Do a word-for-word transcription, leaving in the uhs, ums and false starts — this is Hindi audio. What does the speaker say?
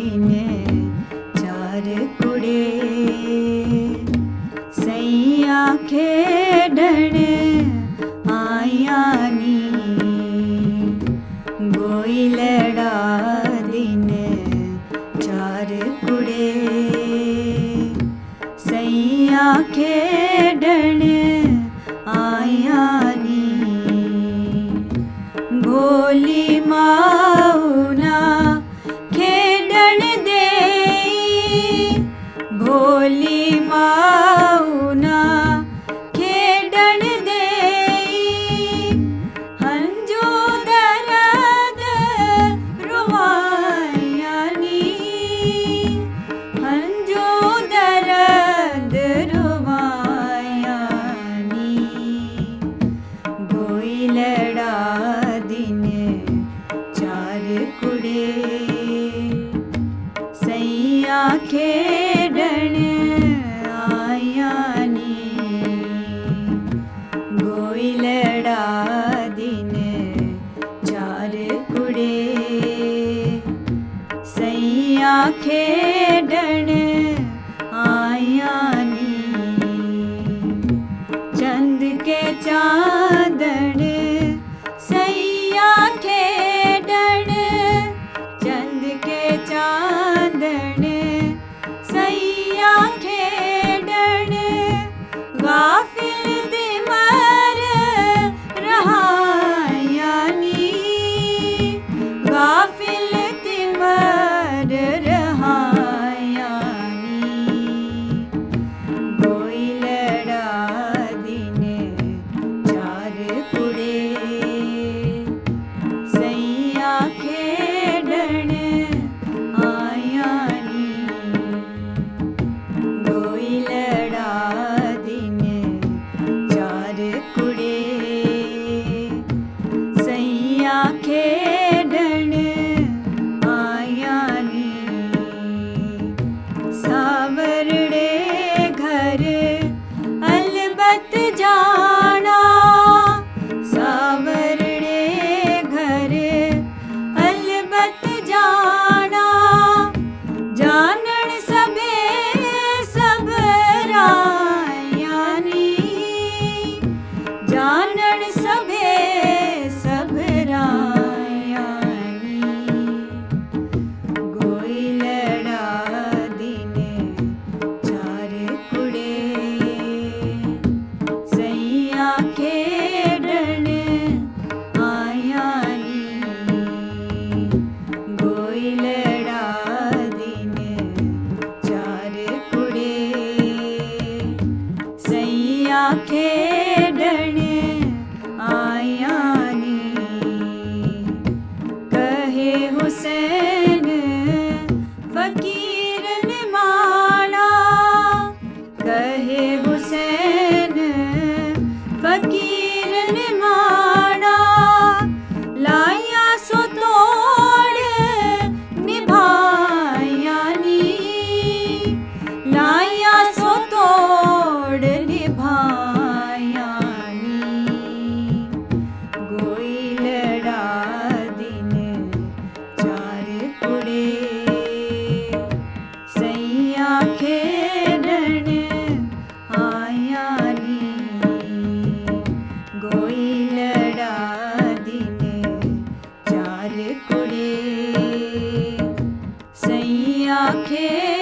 दिन चार कुड़े सैया खेडण आया नी गोइलड़ा दिन चार कुड़े सैया खेडण आया नी भोली माऊना खेडण दे भोली माऊना खेडण दे हंजो दर्द रुवाया नी हंजो दर्द रुवाया नी गोइलड़ा दिन चार कुड़े सैया खेडण आया नी गोइलड़ा दिन चार कुड़े सैया खेडण आया नी चंद के चांदन सैया खेडण चंद के चांदन सैया खेडण गाफिल दिमर रहाया नी गाफिल दिमर रहाया नी गोइलड़ा दिन चार कुड़े सैया खेडण आया नी गोइलड़ा दिन चार कुड़े सैया खेडण आया नी सावरड़े घर अलबत जाना सावरड़े घर अलबत जाना जानन सबे सबराया नी जानन सबे सबराया नी गोइलड़ा दिन चार कुड़े सैया खेडण आया नी गोइलड़ा दिन चार कुड़े सैया खेडण आया नी कहे हुसैन फकीर निमाना कहे हुसैन फकीर निमाना लाया सो तोड़ निभाया नी लाया सो तोड़ निभाया नी गोइलड़ा दिन चार कुड़े सैया खेडण आया नी गोइलड़ा दिन चार कुड़े सैया खेडण